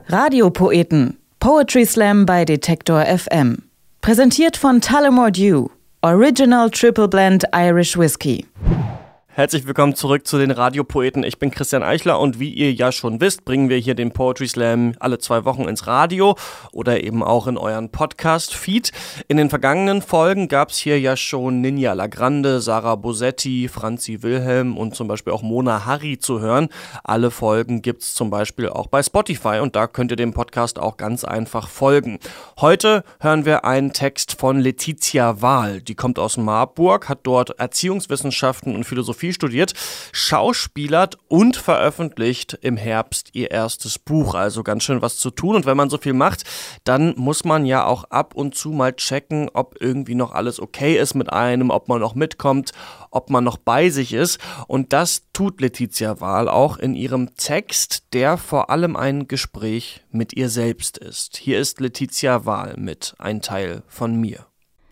Radiopoeten. Poetry Slam bei Detektor FM. Präsentiert von Tullamore Dew. Original Triple Blend Irish Whiskey. Herzlich willkommen zurück zu den Radiopoeten. Ich bin Christian Eichler und wie ihr ja schon wisst, bringen wir hier den Poetry Slam alle 2 Wochen ins Radio oder eben auch in euren Podcast-Feed. In den vergangenen Folgen gab es hier ja schon Ninja Lagrande, Sarah Bosetti, Franzi Wilhelm und zum Beispiel auch Mona Harry zu hören. Alle Folgen gibt es zum Beispiel auch bei Spotify und da könnt ihr dem Podcast auch ganz einfach folgen. Heute hören wir einen Text von Letizia Wahl. Die kommt aus Marburg, hat dort Erziehungswissenschaften und Philosophie studiert, schauspielert und veröffentlicht im Herbst ihr erstes Buch. Also ganz schön was zu tun. Und wenn man so viel macht, dann muss man ja auch ab und zu mal checken, ob irgendwie noch alles okay ist mit einem, ob man noch mitkommt, ob man noch bei sich ist. Und das tut Letizia Wahl auch in ihrem Text, der vor allem ein Gespräch mit ihr selbst ist. Hier ist Letizia Wahl mit Ein Teil von mir.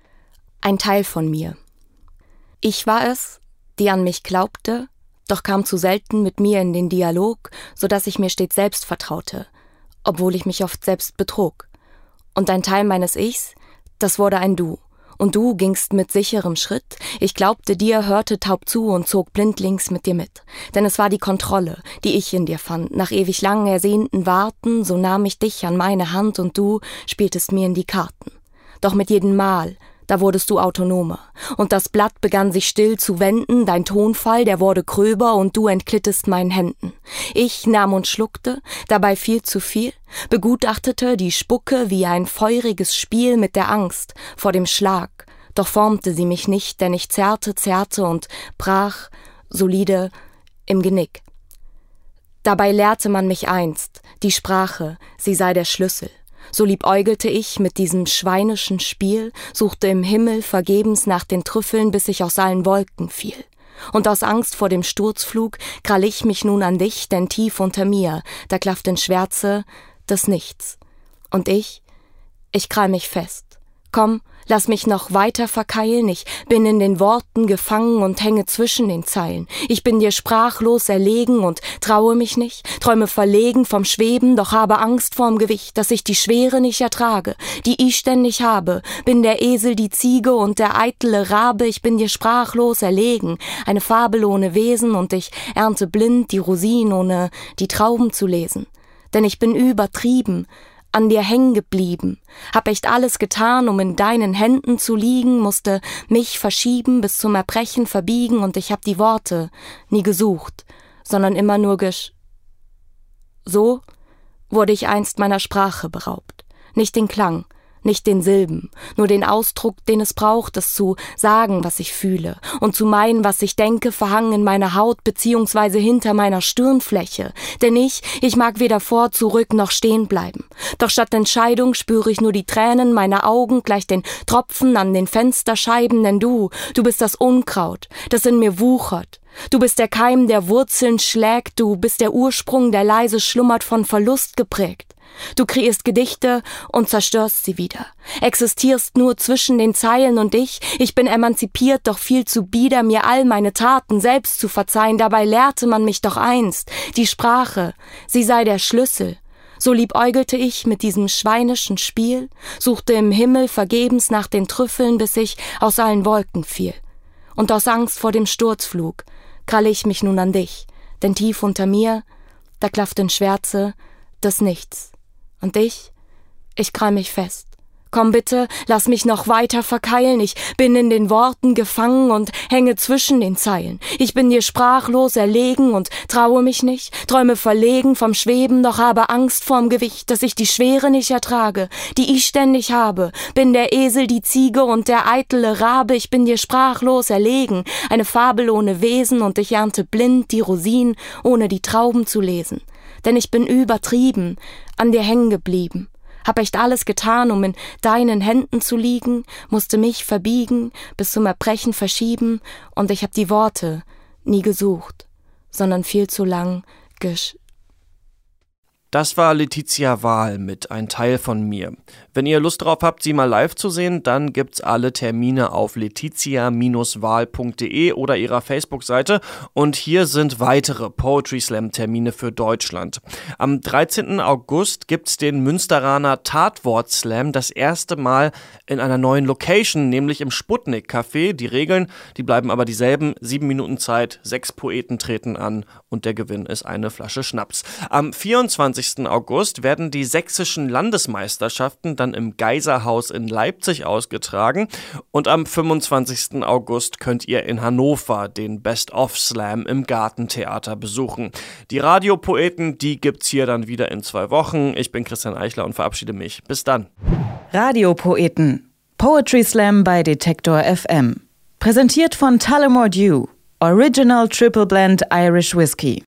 Ein Teil von mir. Ich war es, die an mich glaubte, doch kam zu selten mit mir in den Dialog, sodass ich mir stets selbst vertraute, obwohl ich mich oft selbst betrog. Und ein Teil meines Ichs, das wurde ein Du. Und du gingst mit sicherem Schritt, ich glaubte dir, hörte taub zu und zog blindlings mit dir mit. Denn es war die Kontrolle, die ich in dir fand, nach ewig lang ersehnten Warten, so nahm ich dich an meine Hand und du spieltest mir in die Karten. Doch mit jedem Mal, da wurdest du autonomer, und das Blatt begann sich still zu wenden, dein Tonfall, der wurde gröber, und du entglittest meinen Händen. Ich nahm und schluckte, dabei viel zu viel, begutachtete die Spucke wie ein feuriges Spiel mit der Angst vor dem Schlag, doch formte sie mich nicht, denn ich zerrte und brach, solide, im Genick. Dabei lehrte man mich einst, die Sprache, sie sei der Schlüssel. So liebäugelte ich mit diesem schweinischen Spiel, suchte im Himmel vergebens nach den Trüffeln, bis ich aus allen Wolken fiel. Und aus Angst vor dem Sturzflug krall ich mich nun an dich, denn tief unter mir, da klafft in Schwärze das Nichts. Und ich krall mich fest. Komm, lass mich noch weiter verkeilen, ich bin in den Worten gefangen und hänge zwischen den Zeilen. Ich bin dir sprachlos erlegen und traue mich nicht, träume verlegen vom Schweben, doch habe Angst vorm Gewicht, dass ich die Schwere nicht ertrage, die ich ständig habe. Bin der Esel, die Ziege und der eitle Rabe, ich bin dir sprachlos erlegen, eine Fabel ohne Wesen und ich ernte blind die Rosinen, ohne die Trauben zu lesen. Denn ich bin übertrieben, an dir hängen geblieben, hab echt alles getan, um in deinen Händen zu liegen, musste mich verschieben, bis zum Erbrechen verbiegen, und ich hab die Worte nie gesucht, sondern immer nur So wurde ich einst meiner Sprache beraubt, nicht den Klang, nicht den Silben, nur den Ausdruck, den es braucht, es zu sagen, was ich fühle, und zu meinen, was ich denke, verhangen in meiner Haut beziehungsweise hinter meiner Stirnfläche. Denn ich mag weder vor, zurück noch stehen bleiben. Doch statt Entscheidung spüre ich nur die Tränen meiner Augen gleich den Tropfen an den Fensterscheiben, denn du bist das Unkraut, das in mir wuchert. Du bist der Keim, der Wurzeln schlägt, du bist der Ursprung, der leise schlummert, von Verlust geprägt. Du kreierst Gedichte und zerstörst sie wieder, existierst nur zwischen den Zeilen, und ich bin emanzipiert, doch viel zu bieder, mir all meine Taten selbst zu verzeihen. Dabei lehrte man mich doch einst, die Sprache, sie sei der Schlüssel. So liebäugelte ich mit diesem schweinischen Spiel, suchte im Himmel vergebens nach den Trüffeln, bis ich aus allen Wolken fiel. Und aus Angst vor dem Sturzflug kralle ich mich nun an dich, denn tief unter mir, da klafft in Schwärze das Nichts. Und ich krall mich fest. Komm bitte, lass mich noch weiter verkeilen, ich bin in den Worten gefangen und hänge zwischen den Zeilen. Ich bin dir sprachlos erlegen und traue mich nicht, träume verlegen vom Schweben, doch habe Angst vorm Gewicht, dass ich die Schwere nicht ertrage, die ich ständig habe. Bin der Esel, die Ziege und der eitle Rabe, ich bin dir sprachlos erlegen, eine Fabel ohne Wesen, und ich ernte blind die Rosinen, ohne die Trauben zu lesen. Denn ich bin übertrieben, an dir hängen geblieben, hab echt alles getan, um in deinen Händen zu liegen, musste mich verbiegen, bis zum Erbrechen verschieben, und ich hab die Worte nie gesucht, sondern viel zu lang Das war Letizia Wahl mit Ein Teil von mir. Wenn ihr Lust drauf habt, sie mal live zu sehen, dann gibt's alle Termine auf letizia-wahl.de oder ihrer Facebook-Seite. Und hier sind weitere Poetry Slam-Termine für Deutschland. Am 13. August gibt's den Münsteraner Tatwort Slam das erste Mal in einer neuen Location, nämlich im Sputnik-Café. Die Regeln, die bleiben aber dieselben. 7 Minuten Zeit, 6 Poeten treten an und der Gewinn ist eine Flasche Schnaps. Am 24. August werden die sächsischen Landesmeisterschaften dann im Geiserhaus in Leipzig ausgetragen und am 25. August könnt ihr in Hannover den Best-of-Slam im Gartentheater besuchen. Die Radiopoeten, die gibt's hier dann wieder in 2 Wochen. Ich bin Christian Eichler und verabschiede mich. Bis dann. Radiopoeten. Poetry Slam bei Detektor FM. Präsentiert von Tullamore Dew. Original Triple Blend Irish Whiskey.